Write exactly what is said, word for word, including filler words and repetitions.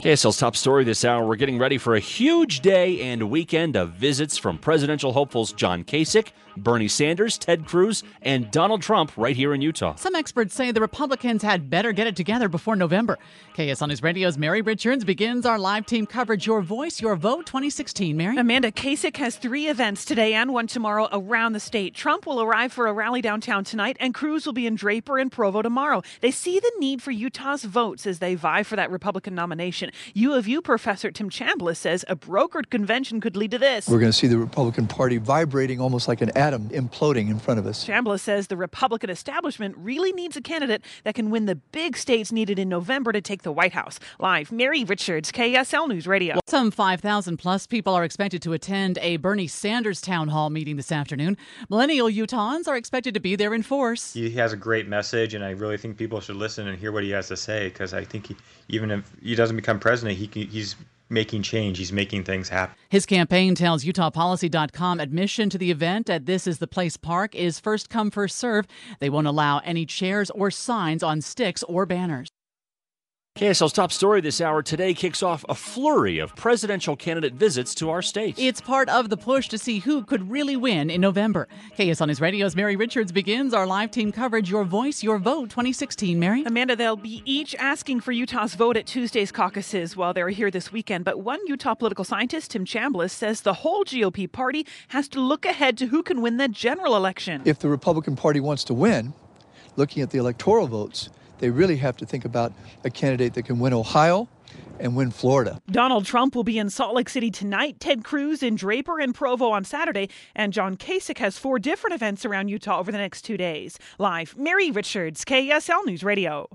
K S L's top story this hour. We're getting ready for a huge day and weekend of visits from presidential hopefuls John Kasich, Bernie Sanders, Ted Cruz, and Donald Trump right here in Utah. Some experts say the Republicans had better get it together before November. K S L News Radio's Mary Richards begins our live team coverage. Your Voice, Your Vote twenty sixteen. Mary? Amanda, Kasich has three events today and one tomorrow around the state. Trump will arrive for a rally downtown tonight, and Cruz will be in Draper and Provo tomorrow. They see the need for Utah's votes as they vie for that Republican nomination. U of U professor Tim Chambliss says a brokered convention could lead to this. We're going to see the Republican Party vibrating almost like an atom imploding in front of us. Chambliss says the Republican establishment really needs a candidate that can win the big states needed in November to take the White House. Live, Mary Richards, K S L News Radio. Some five thousand plus people are expected to attend a Bernie Sanders town hall meeting this afternoon. Millennial Utahns are expected to be there in force. He has a great message, and I really think people should listen and hear what he has to say, because I think he, even if he doesn't become president, he he's making change. He's making things happen. His campaign tells Utah Policy dot com admission to the event at This Is the Place Park is first come, first serve. They won't allow any chairs or signs on sticks or banners. K S L's top story this hour today kicks off a flurry of presidential candidate visits to our state. It's part of the push to see who could really win in November. K S L News Radio's Mary Richards begins our live team coverage. Your Voice, Your Vote twenty sixteen. Mary? Amanda, they'll be each asking for Utah's vote at Tuesday's caucuses while they're here this weekend. But one Utah political scientist, Tim Chambliss, says the whole G O P party has to look ahead to who can win the general election. If the Republican Party wants to win, looking at the electoral votes, they really have to think about a candidate that can win Ohio and win Florida. Donald Trump will be in Salt Lake City tonight, Ted Cruz in Draper and Provo on Saturday, and John Kasich has four different events around Utah over the next two days. Live, Mary Richards, K S L News Radio.